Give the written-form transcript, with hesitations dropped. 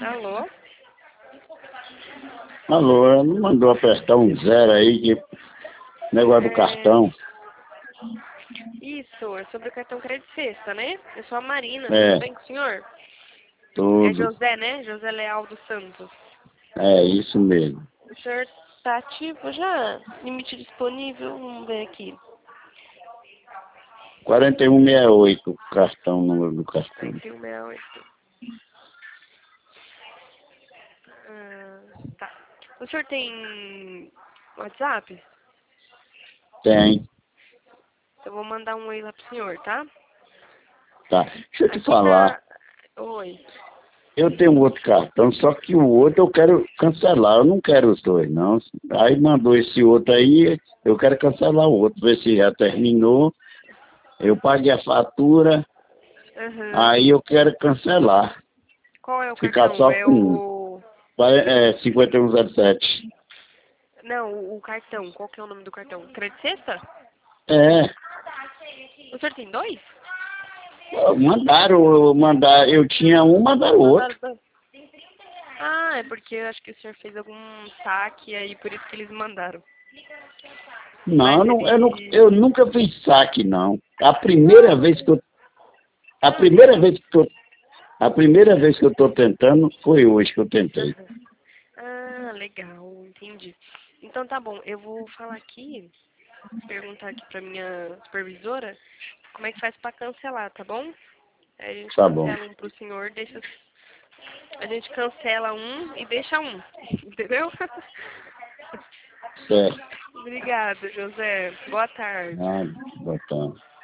Alô? Alô, ela não mandou apertar um zero aí, que negócio do cartão. Isso, é sobre o cartão Crédito Sexta, né? Eu sou a Marina, É, tudo bem com o senhor? É tudo. José, né? José Leal dos Santos. É isso mesmo. O senhor tá ativo já? Limite disponível? Vamos ver aqui. 4168, o cartão, o número do cartão. 4168. Tá. O senhor tem WhatsApp? Tem, Eu vou mandar um oi lá pro senhor, tá? tá. Deixa eu te Aqui falar, Oi. eu tenho outro cartão, só que o outro eu quero cancelar, eu não quero os dois, não. Aí mandou esse outro aí, eu quero cancelar o outro, ver se já terminou. Eu paguei a fatura, Aham. aí eu quero cancelar. Qual é o Ficar cartão? só É com um. o... 5107. Não, o cartão. Qual que é o nome do cartão? Crédito Sexta? É, O senhor tem dois? mandaram, eu tinha um, mandaram outro. Mandaram dois. Ah, é porque eu acho que o senhor fez algum saque aí, por isso que eles mandaram. Não, Mas não, ele... eu nunca fiz saque, não. A primeira vez que eu, a primeira Legal. vez que eu, a primeira vez que eu tô tentando foi hoje que eu tentei. Aham. Ah, legal, entendi. Então tá bom, eu vou falar aqui, perguntar aqui pra minha supervisora como é que faz pra cancelar, tá bom? Aí a gente Tá bom. cancela um pro senhor, deixa... A gente cancela um e deixa um, entendeu? Certo. Obrigada, José. Boa tarde. Ah, botão.